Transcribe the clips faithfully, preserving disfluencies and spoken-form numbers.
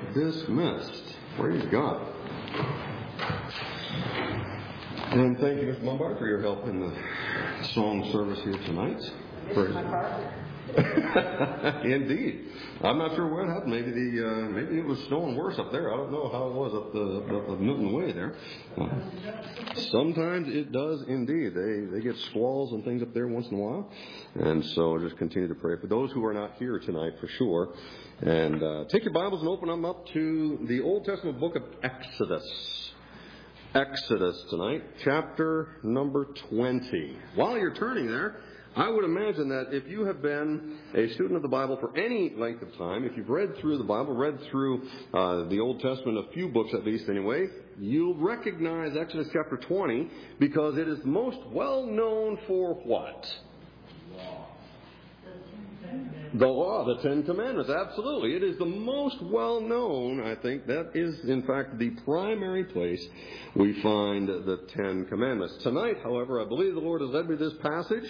dismissed. Praise God. And thank you, Mister Lombard, for your help in the song service here tonight. Praise my part. Indeed. I'm not sure what happened. Maybe the uh, maybe it was snowing worse up there. I don't know how it was up the up the Newton Way there. Uh, sometimes it does indeed. They they get squalls and things up there once in a while, and so just continue to pray for those who are not here tonight for sure. And uh, take your Bibles and open them up to the Old Testament book of Exodus. Exodus tonight, chapter number twenty. While you're turning there, I would imagine that if you have been a student of the Bible for any length of time, if you've read through the Bible, read through uh, the Old Testament, a few books at least anyway, you'll recognize Exodus chapter twenty because it is most well known for what? The law, the Ten Commandments, absolutely. It is the most well known, I think. That is, in fact, the primary place we find the Ten Commandments. Tonight, however, I believe the Lord has led me to this passage,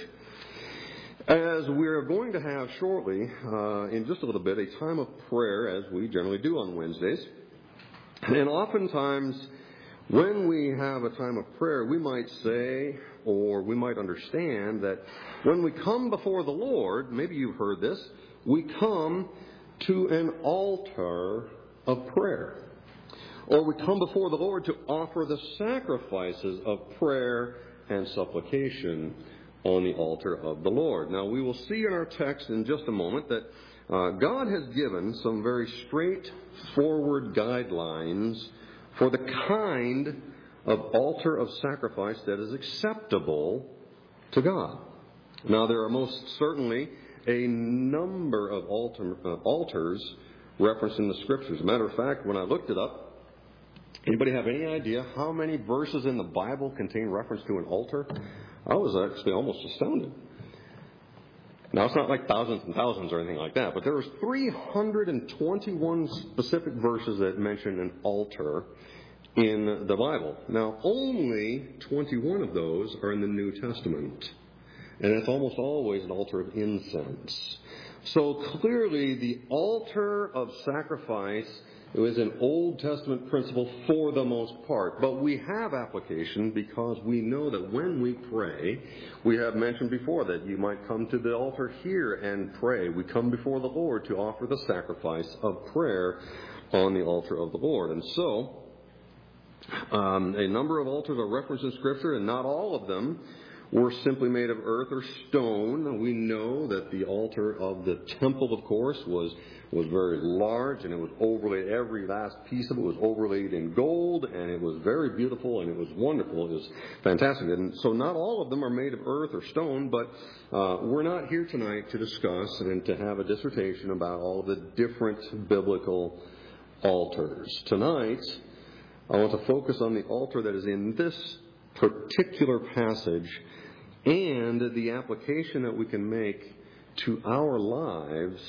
as we're going to have shortly, uh, in just a little bit, a time of prayer, as we generally do on Wednesdays. And oftentimes, when we have a time of prayer, we might say, or we might understand that when we come before the Lord, maybe you've heard this, we come to an altar of prayer. Or we come before the Lord to offer the sacrifices of prayer and supplication on the altar of the Lord. Now, we will see in our text in just a moment that uh, God has given some very straightforward guidelines for the kind of altar of sacrifice that is acceptable to God. Now, there are most certainly a number of altar, uh, altars referenced in the Scriptures. As a matter of fact, when I looked it up, anybody have any idea how many verses in the Bible contain reference to an altar? I was actually almost astounded. Now, it's not like thousands and thousands or anything like that, but there was three hundred twenty-one specific verses that mention an altar in the Bible. Now, only twenty-one of those are in the New Testament. And it's almost always an altar of incense. So clearly, the altar of sacrifice is an Old Testament principle for the most part. But we have application because we know that when we pray, we have mentioned before that you might come to the altar here and pray. We come before the Lord to offer the sacrifice of prayer on the altar of the Lord. And so, um, a number of altars are referenced in Scripture, and not all of them were simply made of earth or stone. We know that the altar of the temple, of course, was was very large, and it was overlaid. Every last piece of it was overlaid in gold, and it was very beautiful, and it was wonderful. It was fantastic. And so not all of them are made of earth or stone, but uh, we're not here tonight to discuss and to have a dissertation about all of the different biblical altars. Tonight, I want to focus on the altar that is in this particular passage and the application that we can make to our lives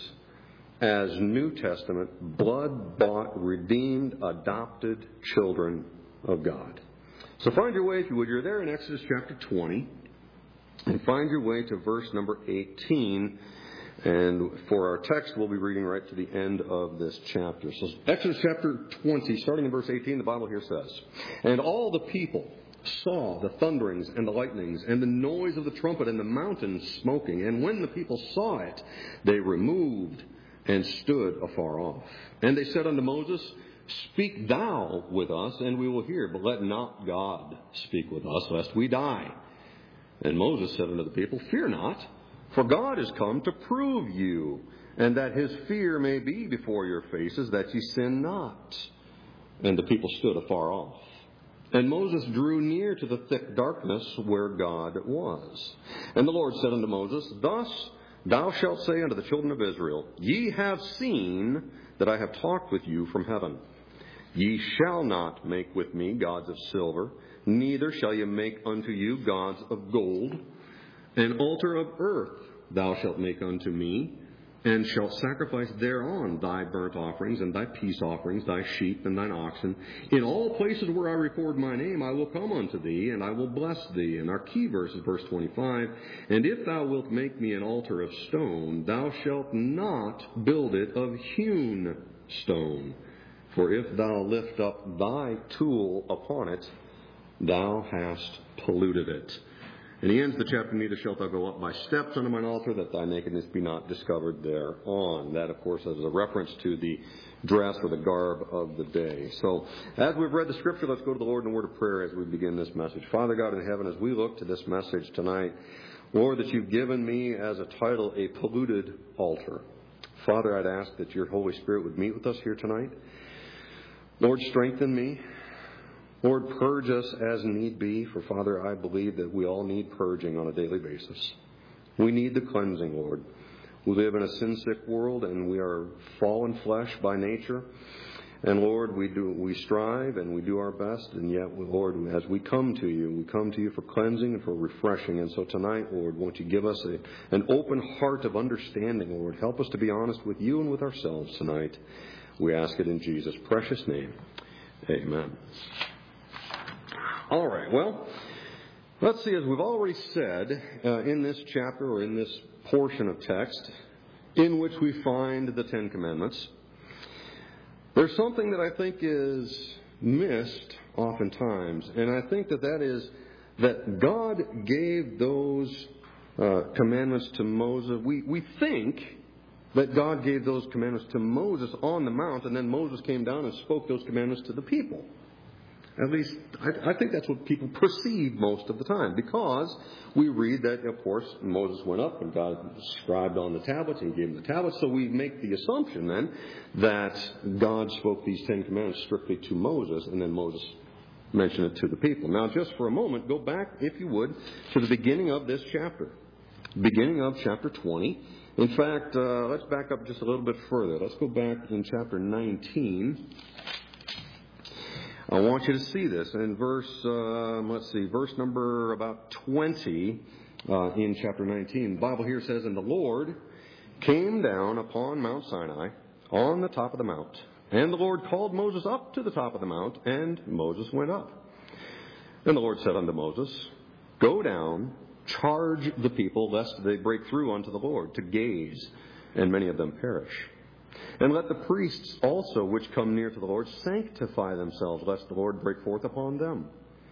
as New Testament, blood-bought, redeemed, adopted children of God. So find your way, if you would. You're there in Exodus chapter twenty. And find your way to verse number eighteen. And for our text, we'll be reading right to the end of this chapter. So Exodus chapter twenty, starting in verse eighteen, the Bible here says, "And all the people saw the thunderings and the lightnings and the noise of the trumpet and the mountains smoking. And when the people saw it, they removed and stood afar off. And they said unto Moses, Speak thou with us, and we will hear, but let not God speak with us, lest we die. And Moses said unto the people, Fear not, for God is come to prove you, and that his fear may be before your faces, that ye sin not. And the people stood afar off. And Moses drew near to the thick darkness where God was. And the Lord said unto Moses, Thus thou shalt say unto the children of Israel, Ye have seen that I have talked with you from heaven. Ye shall not make with me gods of silver, neither shall ye make unto you gods of gold. An altar of earth thou shalt make unto me, and shalt sacrifice thereon thy burnt offerings, and thy peace offerings, thy sheep, and thine oxen. In all places where I record my name, I will come unto thee, and I will bless thee." And our key verse is verse twenty-five. "And if thou wilt make me an altar of stone, thou shalt not build it of hewn stone. For if thou lift up thy tool upon it, thou hast polluted it. And he ends the chapter, neither shalt thou go up by steps unto mine altar, that thy nakedness be not discovered thereon. That, of course, is a reference to the dress or the garb of the day. So, as we've read the Scripture, let's go to the Lord in a word of prayer as we begin this message. Father God in heaven, as we look to this message tonight, Lord, that you've given me as a title, A Polluted Altar. Father, I'd ask that your Holy Spirit would meet with us here tonight. Lord, strengthen me. Lord, purge us as need be, for Father, I believe that we all need purging on a daily basis. We need the cleansing, Lord. We live in a sin-sick world, and we are fallen flesh by nature. And Lord, we do we strive and we do our best, and yet, Lord, as we come to you, we come to you for cleansing and for refreshing. And so tonight, Lord, won't you give us a, an open heart of understanding, Lord. Help us to be honest with you and with ourselves tonight. We ask it in Jesus' precious name. Amen. All right, well, let's see, as we've already said uh, in this chapter or in this portion of text in which we find the Ten Commandments, there's something that I think is missed oftentimes, and I think that that is that God gave those uh, commandments to Moses. We, we think that God gave those commandments to Moses on the mount, and then Moses came down and spoke those commandments to the people. At least, I, I think that's what people perceive most of the time, because we read that, of course, Moses went up and God scribed on the tablets and gave him the tablets. So we make the assumption then that God spoke these Ten Commandments strictly to Moses, and then Moses mentioned it to the people. Now, just for a moment, go back, if you would, to the beginning of this chapter, beginning of chapter twenty. In fact, uh, let's back up just a little bit further. Let's go back in chapter nineteen. I want you to see this in verse, uh, let's see, verse number about twenty uh, in chapter nineteen. The Bible here says, And the Lord came down upon Mount Sinai on the top of the mount. And the Lord called Moses up to the top of the mount, and Moses went up. And the Lord said unto Moses, Go down, charge the people, lest they break through unto the Lord, to gaze, and many of them perish. And let the priests also which come near to the Lord sanctify themselves, lest the Lord break forth upon them.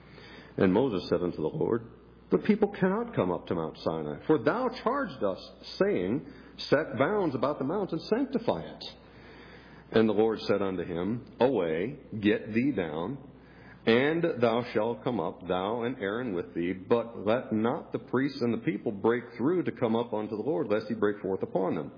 And Moses said unto the Lord, The people cannot come up to Mount Sinai, for thou charged us, saying, Set bounds about the mount and sanctify it. And the Lord said unto him, Away, get thee down, and thou shalt come up, thou and Aaron with thee, but let not the priests and the people break through to come up unto the Lord, lest he break forth upon them.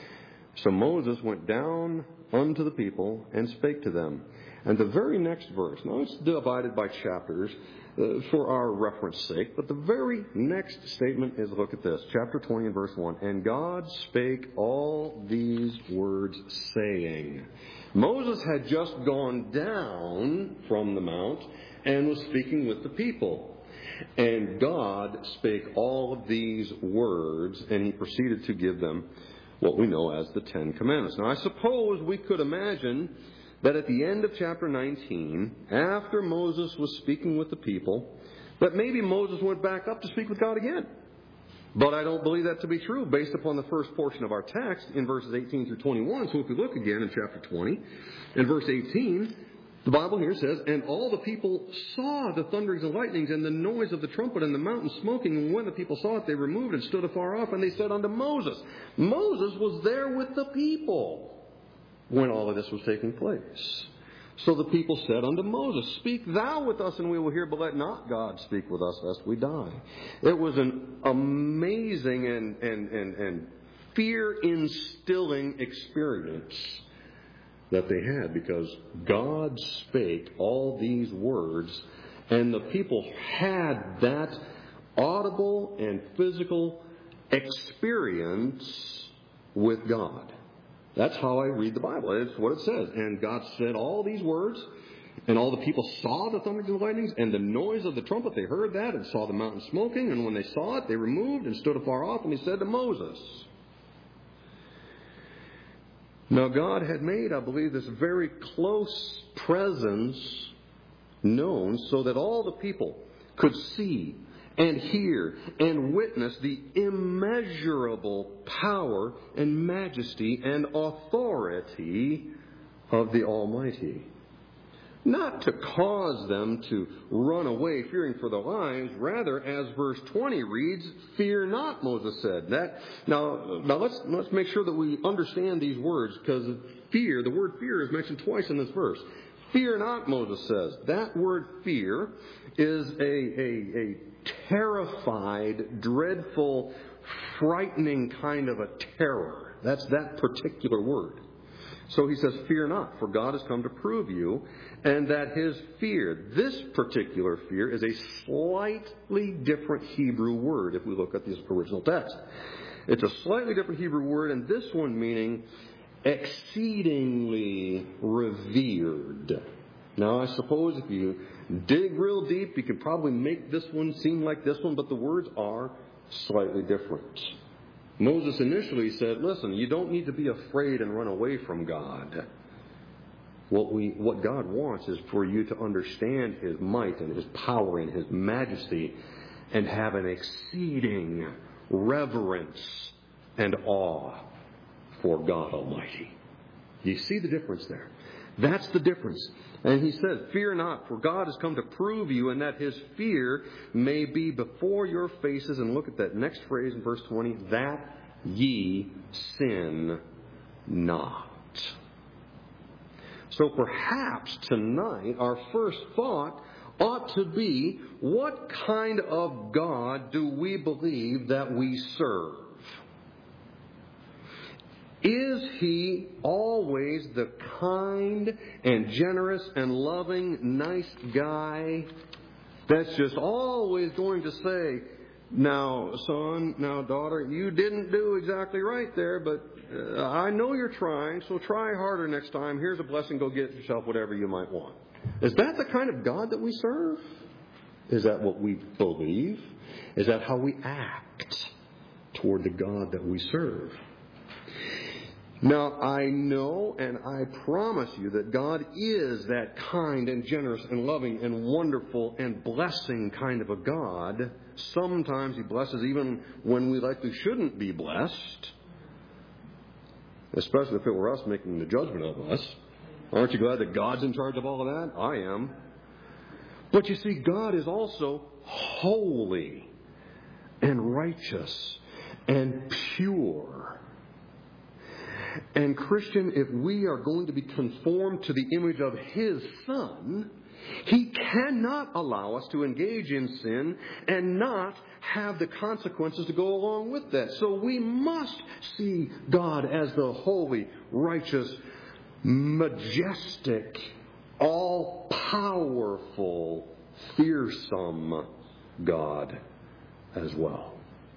So Moses went down unto the people and spake to them. And the very next verse, now it's divided by chapters uh, for our reference sake, but the very next statement is, look at this, chapter twenty and verse one. And God spake all these words, saying. Moses had just gone down from the mount and was speaking with the people. And God spake all of these words, and he proceeded to give them what we know as the Ten Commandments. Now, I suppose we could imagine that at the end of chapter nineteen, after Moses was speaking with the people, that maybe Moses went back up to speak with God again. But I don't believe that to be true based upon the first portion of our text in verses eighteen through twenty-one. So if we look again in chapter twenty, in verse eighteen, the Bible here says, And all the people saw the thunderings and lightnings and the noise of the trumpet and the mountain smoking. And when the people saw it, they removed and stood afar off. And they said unto Moses, Moses was there with the people when all of this was taking place. So the people said unto Moses, Speak thou with us, and we will hear, but let not God speak with us, lest we die. It was an amazing and, and, and, and fear-instilling experience that they had, because God spake all these words, and the people had that audible and physical experience with God. That's how I read the Bible. It's what it says. And God said all these words, and all the people saw the thunderings and lightnings, and the noise of the trumpet. They heard that and saw the mountain smoking, and when they saw it, they removed and stood afar off, and he said to Moses. Now, God had made, I believe, this very close presence known so that all the people could see and hear and witness the immeasurable power and majesty and authority of the Almighty. Not to cause them to run away fearing for their lives. Rather, as verse twenty reads, fear not, Moses said. That Now, now let's, let's make sure that we understand these words, because fear, the word fear is mentioned twice in this verse. Fear not, Moses says. That word fear is a, a, a terrified, dreadful, frightening kind of a terror. That's that particular word. So he says, fear not, for God has come to prove you, and that his fear, this particular fear, is a slightly different Hebrew word if we look at the original text. It's a slightly different Hebrew word, and this one meaning exceedingly revered. Now, I suppose if you dig real deep, you can probably make this one seem like this one, but the words are slightly different. Moses initially said, listen, you don't need to be afraid and run away from God. What we, what God wants is for you to understand his might and his power and his majesty and have an exceeding reverence and awe for God Almighty. You see the difference there? That's the difference. And he says, fear not, for God has come to prove you, and that his fear may be before your faces. And look at that next phrase in verse twenty, that ye sin not. So perhaps tonight our first thought ought to be, what kind of God do we believe that we serve? Is he always the kind and generous and loving, nice guy that's just always going to say, now, son, now, daughter, you didn't do exactly right there, but uh, I know you're trying, so try harder next time. Here's a blessing. Go get yourself whatever you might want. Is that the kind of God that we serve? Is that what we believe? Is that how we act toward the God that we serve? Now, I know and I promise you that God is that kind and generous and loving and wonderful and blessing kind of a God. Sometimes he blesses even when we likely shouldn't be blessed, especially if it were us making the judgment of us. Aren't you glad that God's in charge of all of that? I am. But you see, God is also holy and righteous and pure. And Christian, if we are going to be conformed to the image of his Son, he cannot allow us to engage in sin and not have the consequences to go along with that. So we must see God as the holy, righteous, majestic, all-powerful, fearsome God as well.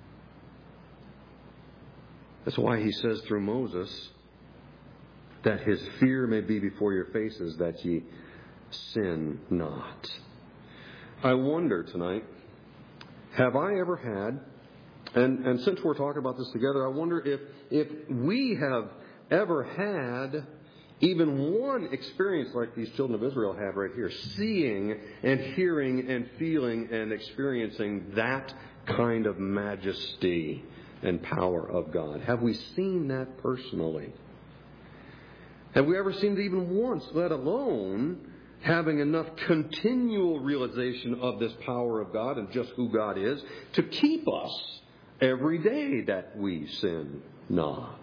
That's why he says through Moses that his fear may be before your faces, that ye sin not. I wonder tonight, have I ever had, and, and since we're talking about this together, I wonder if, if we have ever had even one experience like these children of Israel have right here, seeing and hearing and feeling and experiencing that kind of majesty and power of God. Have we seen that personally? Have we ever seen it even once, let alone having enough continual realization of this power of God and just who God is to keep us every day that we sin not?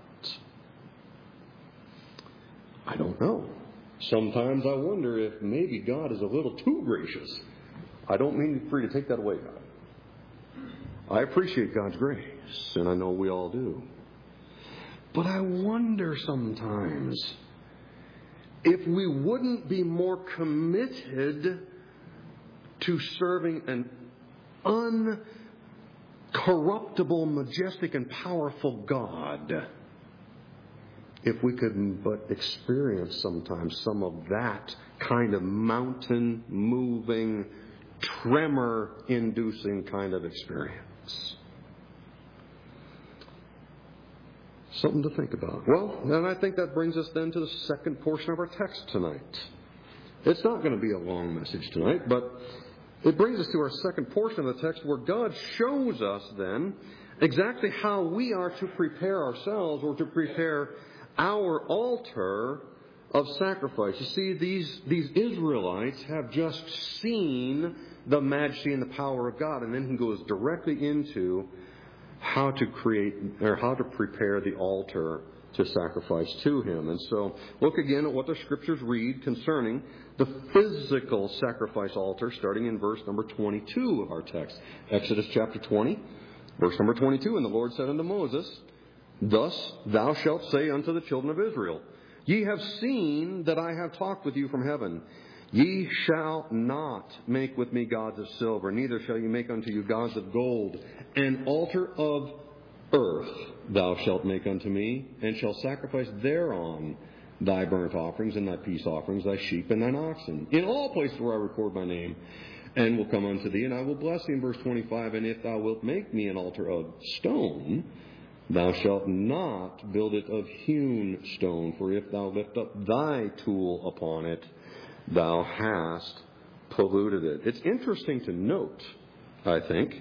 I don't know. Sometimes I wonder if maybe God is a little too gracious. I don't mean for you to take that away, God. I appreciate God's grace, and I know we all do. But I wonder sometimes if we wouldn't be more committed to serving an uncorruptible, majestic, and powerful God if we could but experience sometimes some of that kind of mountain-moving, tremor-inducing kind of experience. Something to think about. Well, then I think that brings us then to the second portion of our text tonight. It's not going to be a long message tonight, but it brings us to our second portion of the text where God shows us then exactly how we are to prepare ourselves or to prepare our altar of sacrifice. You see, these, these Israelites have just seen the majesty and the power of God. And then he goes directly into how to create, or how to prepare the altar to sacrifice to him. And so, look again at what the Scriptures read concerning the physical sacrifice altar, starting in verse number twenty-two of our text. Exodus chapter twenty, verse number twenty-two. And the Lord said unto Moses, Thus thou shalt say unto the children of Israel, Ye have seen that I have talked with you from heaven. Ye shall not make with me gods of silver, neither shall ye make unto you gods of gold. An altar of earth thou shalt make unto me, and shall sacrifice thereon thy burnt offerings and thy peace offerings, thy sheep and thine oxen, in all places where I record my name, and will come unto thee, and I will bless thee. In verse twenty-five, and if thou wilt make me an altar of stone, thou shalt not build it of hewn stone, for if thou lift up thy tool upon it, thou hast polluted it. It's interesting to note, I think,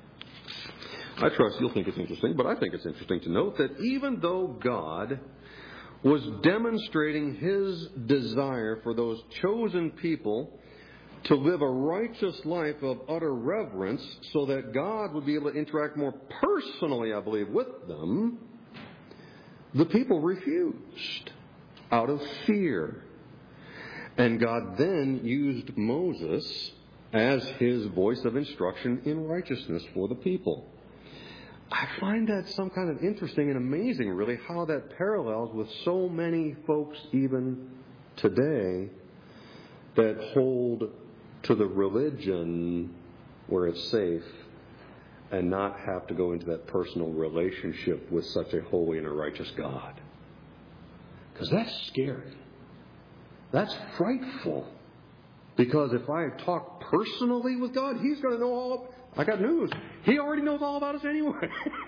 I trust you'll think it's interesting, but I think it's interesting to note that even though God was demonstrating His desire for those chosen people to live a righteous life of utter reverence so that God would be able to interact more personally, I believe, with them, the people refused out of fear. And God then used Moses as His voice of instruction in righteousness for the people. I find that some kind of interesting and amazing, really, how that parallels with so many folks even today that hold to the religion where it's safe and not have to go into that personal relationship with such a holy and a righteous God. Because that's scary. That's frightful. Because if I talk personally with God, He's going to know all. I got news. He already knows all about us anyway.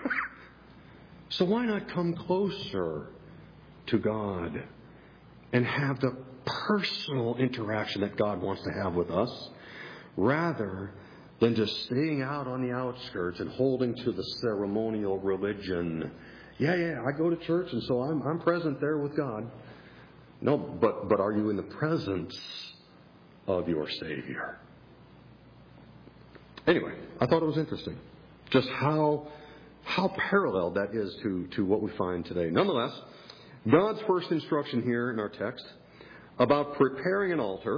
So why not come closer to God and have the personal interaction that God wants to have with us, rather than just staying out on the outskirts and holding to the ceremonial religion. Yeah, yeah, I go to church, and so I'm, I'm present there with God. No, but, but are you in the presence of your Savior? Anyway, I thought it was interesting just how how parallel that is to, to what we find today. Nonetheless, God's first instruction here in our text about preparing an altar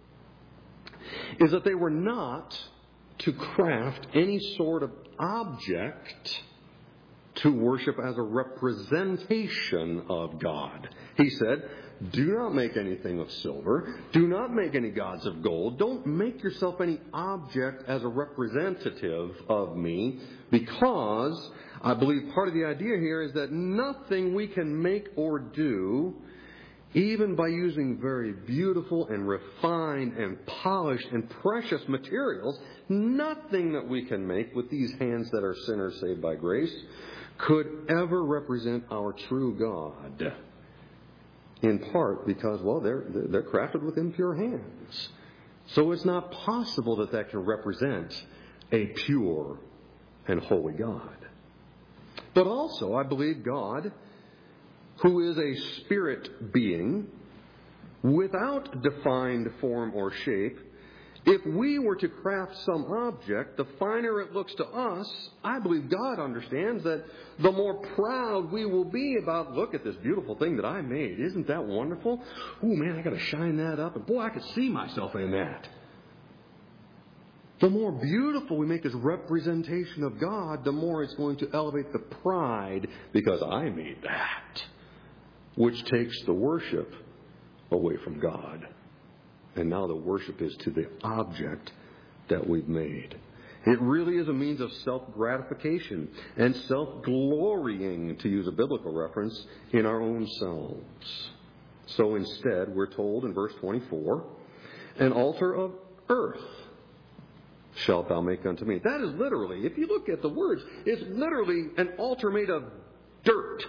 is that they were not to craft any sort of object to worship as a representation of God. He said, do not make anything of silver. Do not make any gods of gold. Don't make yourself any object as a representative of me, because I believe part of the idea here is that nothing we can make or do, even by using very beautiful and refined and polished and precious materials, nothing that we can make with these hands that are sinners saved by grace could ever represent our true God. In part because, well, they're, they're crafted with impure hands. So it's not possible that that can represent a pure and holy God. But also, I believe God, who is a spirit being, without defined form or shape, if we were to craft some object, the finer it looks to us, I believe God understands that the more proud we will be about, look at this beautiful thing that I made. Isn't that wonderful? Oh man, I got to shine that up. And boy, I could see myself in that. The more beautiful we make this representation of God, the more it's going to elevate the pride, because I made that, which takes the worship away from God. And now the worship is to the object that we've made. It really is a means of self-gratification and self-glorying, to use a biblical reference, in our own selves. So instead, we're told in verse twenty-four, an altar of earth shalt thou make unto me. That is literally, if you look at the words, it's literally an altar made of dirt,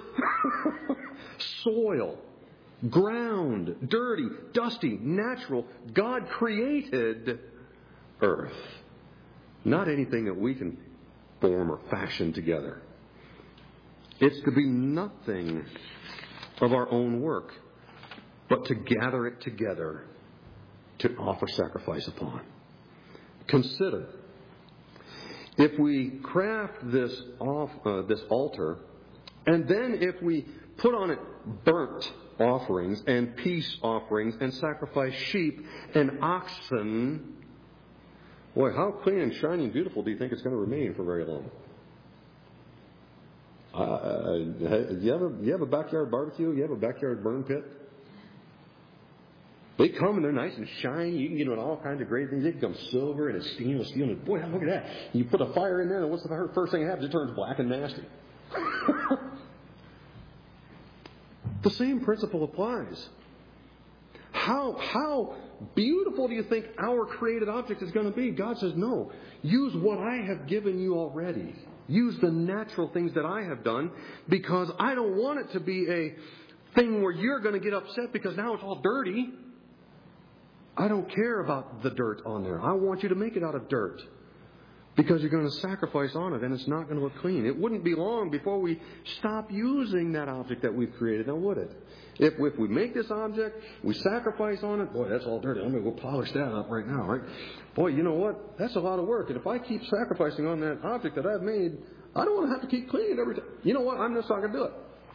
soil, ground, dirty, dusty, natural. God created earth. Not anything that we can form or fashion together. It's to be nothing of our own work. but to gather it together to offer sacrifice upon. Consider, if we craft this off, uh, this altar, and then if we put on it burnt offerings and peace offerings and sacrifice sheep and oxen, boy, how clean and shiny and beautiful do you think it's going to remain for very long? Uh, you, have a, you have a backyard barbecue? You have a backyard burn pit? They come and they're nice and shiny. You can get them in all kinds of great things. They become silver and it's stainless steel. And boy, look at that. You put a fire in there, and what's the first thing that happens? It turns black and nasty. The same principle applies. How, how beautiful do you think our created object is going to be? God says, no. Use what I have given you already. Use the natural things that I have done, because I don't want it to be a thing where you're going to get upset because now it's all dirty. I don't care about the dirt on there. I want you to make it out of dirt, because you're going to sacrifice on it and it's not going to look clean. It wouldn't be long before we stop using that object that we've created, now would it? If, if we make this object, we sacrifice on it, boy, that's all dirty. I'm going to go polish that up right now, right? Boy, you know what? That's a lot of work. And if I keep sacrificing on that object that I've made, I don't want to have to keep cleaning it every time. You know what? I'm just not going to do it.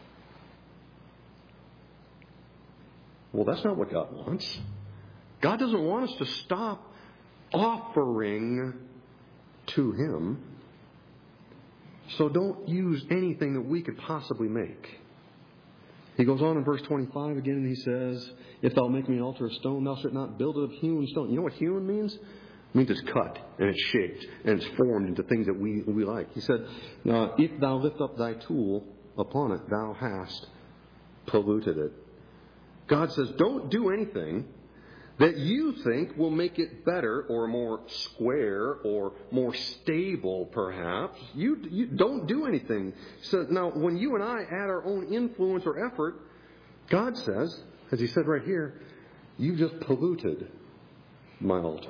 Well, that's not what God wants. God doesn't want us to stop offering to Him. So don't use anything that we could possibly make. He goes on in verse twenty-five again, and he says, if thou make me an altar of stone, thou shalt not build it of hewn stone. You know what hewn means? It means it's cut, and it's shaped, and it's formed into things that we, we like. He said, now, if thou lift up thy tool upon it, thou hast polluted it. God says, don't do anything that you think will make it better or more square or more stable, perhaps. You, you don't do anything. So now, when you and I add our own influence or effort, God says, as He said right here, you just polluted my altar.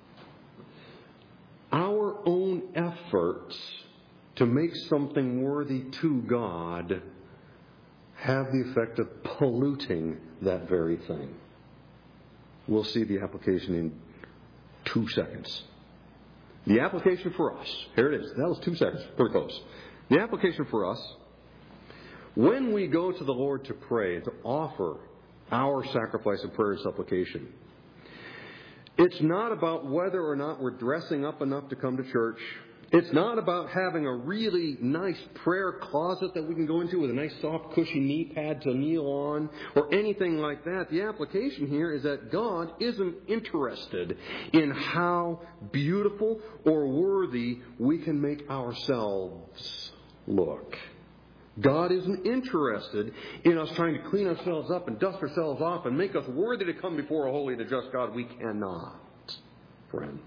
Our own efforts to make something worthy to God have the effect of polluting that very thing. We'll see the application in two seconds. The application for us, here it is. That was two seconds, pretty close. The application for us, when we go to the Lord to pray, to offer our sacrifice of prayer and supplication, it's not about whether or not we're dressing up enough to come to church. It's not about having a really nice prayer closet that we can go into with a nice soft cushy knee pad to kneel on or anything like that. The application here is that God isn't interested in how beautiful or worthy we can make ourselves look. God isn't interested in us trying to clean ourselves up and dust ourselves off and make us worthy to come before a holy and just God. We cannot, friends.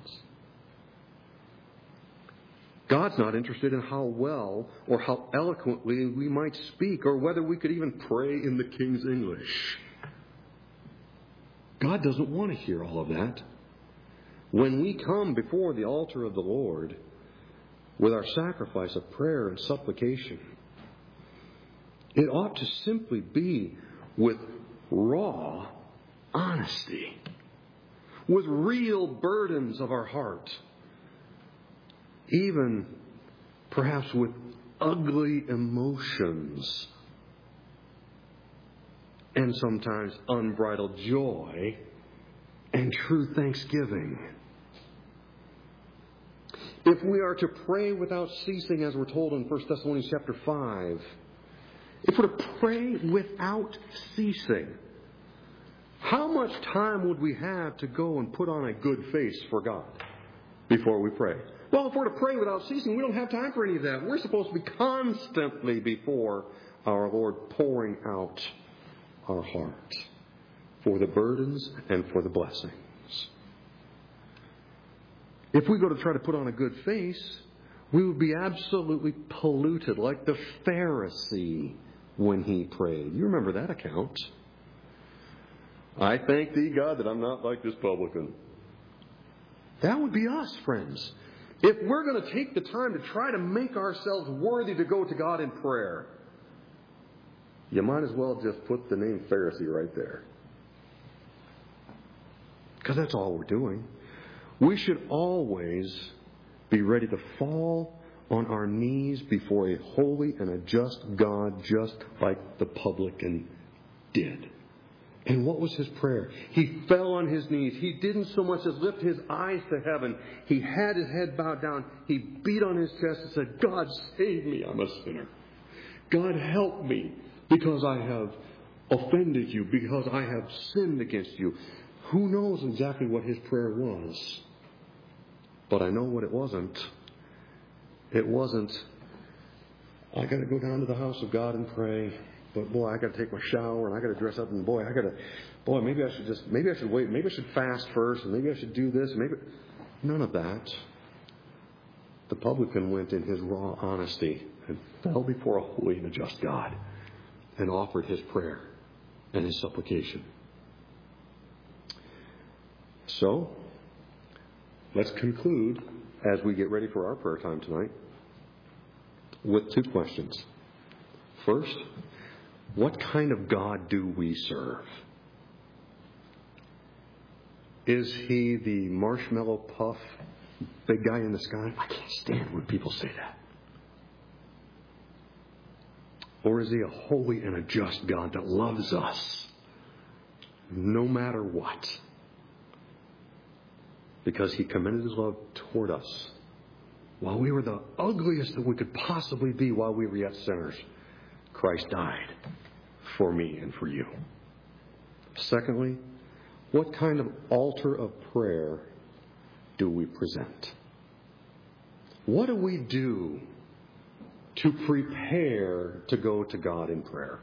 God's not interested in how well or how eloquently we might speak or whether we could even pray in the King's English. God doesn't want to hear all of that. When we come before the altar of the Lord with our sacrifice of prayer and supplication, it ought to simply be with raw honesty, with real burdens of our heart, even perhaps with ugly emotions and sometimes unbridled joy and true thanksgiving. If we are to pray without ceasing, as we're told in First Thessalonians chapter five, if we're to pray without ceasing, how much time would we have to go and put on a good face for God before we pray? Well, if we're to pray without ceasing, we don't have time for any of that. We're supposed to be constantly before our Lord, pouring out our heart for the burdens and for the blessings. If we go to try to put on a good face, we would be absolutely polluted, like the Pharisee when he prayed. You remember that account. I thank thee, God, that I'm not like this publican. That would be us, friends. If we're going to take the time to try to make ourselves worthy to go to God in prayer, you might as well just put the name Pharisee right there. because that's all we're doing. We should always be ready to fall on our knees before a holy and a just God, just like the publican did. And what was his prayer? He fell on his knees. He didn't so much as lift his eyes to heaven. He had his head bowed down. He beat on his chest and said, God, save me, I'm a sinner. God, help me, because I have offended you, because I have sinned against you. Who knows exactly what his prayer was? But I know what it wasn't. It wasn't, I got to go down to the house of God and pray. But boy, I got to take my shower and I got to dress up and boy, I got to, boy, maybe I should just, maybe I should wait. Maybe I should fast first and maybe I should do this. Maybe none of that. The publican went in his raw honesty and fell before a holy and a just God and offered his prayer and his supplication. So, let's conclude as we get ready for our prayer time tonight with two questions. First, what kind of God do we serve? Is he the marshmallow puff, big guy in the sky? I can't stand when people say that. Or is he a holy and a just God that loves us no matter what? Because he commended his love toward us while we were the ugliest that we could possibly be, while we were yet sinners. Christ died for me and for you. Secondly, what kind of altar of prayer do we present? What do we do to prepare to go to God in prayer?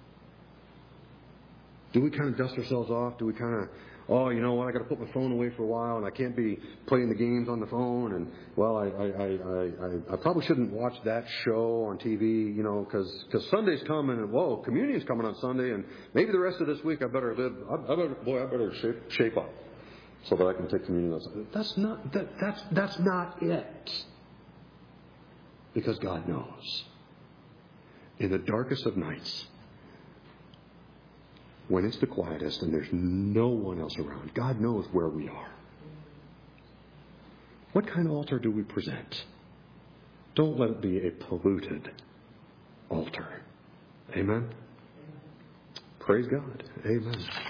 Do we kind of dust ourselves off? Do we kind of, oh, you know what, I got to put my phone away for a while and I can't be playing the games on the phone, and, well, I I, I, I, I probably shouldn't watch that show on T V, you know, because Sunday's coming and, whoa, communion's coming on Sunday, and maybe the rest of this week I better live, I, I better, boy, I better shape, shape up so that I can take communion on Sunday. That's not, that, that's, that's not it. Because God knows. In the darkest of nights, when it's the quietest and there's no one else around, God knows where we are. What kind of altar do we present? Don't let it be a polluted altar. Amen? Praise God. Amen.